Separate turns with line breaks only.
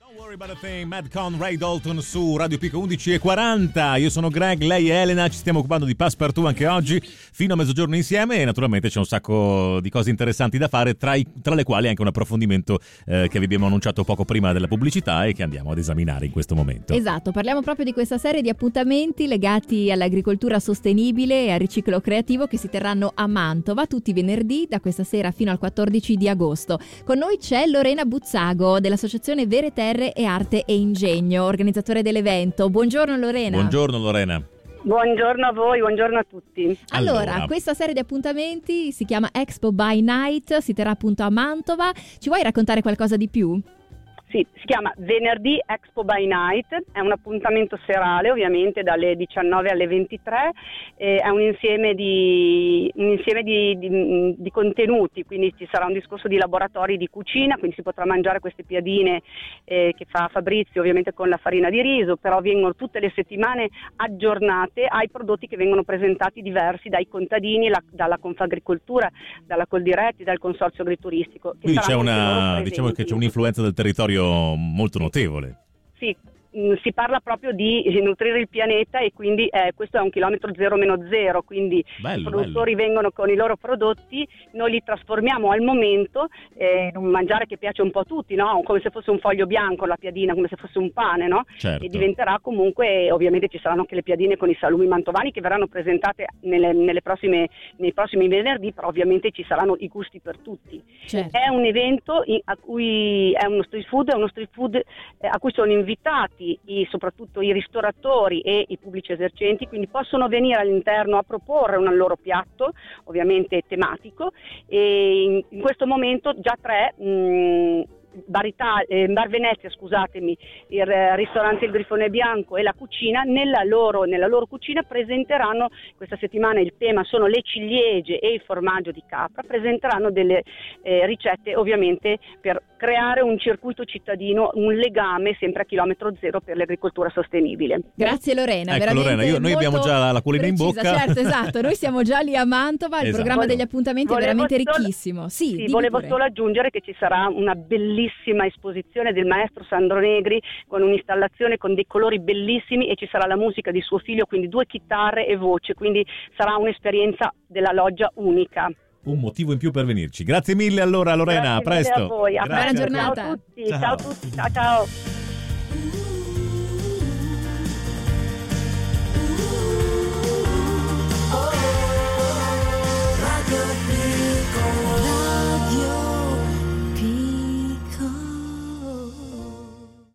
Worry About a Thing, Mad Con, Ray Dalton su Radio Pico 11:40. Io sono Greg, lei è Elena, ci stiamo occupando di Passepartout anche oggi fino a mezzogiorno insieme, e naturalmente c'è un sacco di cose interessanti da fare, tra le quali anche un approfondimento che vi abbiamo annunciato poco prima della pubblicità e che andiamo ad esaminare in questo momento.
Esatto, parliamo proprio di questa serie di appuntamenti legati all'agricoltura sostenibile e al riciclo creativo che si terranno a Mantova tutti i venerdì da questa sera fino al 14 di agosto. Con noi c'è Lorena Buzzago dell'associazione Vere Terre e Arte e Ingegno, organizzatore dell'evento. Buongiorno Lorena.
Buongiorno Lorena.
Buongiorno a voi, buongiorno a tutti.
Allora, questa serie di appuntamenti si chiama Expo by Night, si terrà appunto a Mantova. Ci vuoi raccontare qualcosa di più?
Sì, si chiama Venerdì Expo by Night, è un appuntamento serale ovviamente dalle 19 alle 23, è un insieme di contenuti, quindi ci sarà un discorso di laboratori di cucina, quindi si potrà mangiare queste piadine che fa Fabrizio ovviamente con la farina di riso, però vengono tutte le settimane aggiornate ai prodotti che vengono presentati diversi dai contadini, dalla Confagricoltura, dalla Coldiretti, dal Consorzio Agrituristico.
Quindi diciamo che c'è un'influenza del territorio molto notevole.
Sì, si parla proprio di nutrire il pianeta e quindi questo è un chilometro 0-0, quindi i produttori vengono con i loro prodotti, noi li trasformiamo al momento in un mangiare che piace un po' a tutti, no? Come se fosse un foglio bianco la piadina, come se fosse un pane, no?
Certo.
E diventerà comunque, ovviamente ci saranno anche le piadine con i salumi mantovani che verranno presentate nei prossimi venerdì, però ovviamente ci saranno i gusti per tutti.
Certo.
È un evento a cui è uno street food a cui sono invitati soprattutto i ristoratori e i pubblici esercenti, quindi possono venire all'interno a proporre un loro piatto, ovviamente tematico, e in questo momento già tre Bar Venezia, scusatemi, il ristorante Il Grifone Bianco e la cucina nella loro cucina presenteranno questa settimana, il tema sono le ciliegie e il formaggio di capra, presenteranno delle ricette ovviamente per creare un circuito cittadino, un legame sempre a chilometro zero per l'agricoltura sostenibile.
Grazie Lorena,
ecco Lorena, noi abbiamo già la culina in bocca.
Certo, esatto, noi siamo già lì a Mantova, il programma degli appuntamenti è veramente ricchissimo. Sì,
volevo solo aggiungere che ci sarà una bellissima esposizione del maestro Sandro Negri con un'installazione con dei colori bellissimi e ci sarà la musica di suo figlio, quindi 2 chitarre e voce, quindi sarà un'esperienza della loggia unica.
Un motivo in più per venirci. Grazie mille allora Lorena,
Grazie
a presto.
a voi.
Buona giornata.
Ciao a tutti, ciao a tutti, ciao.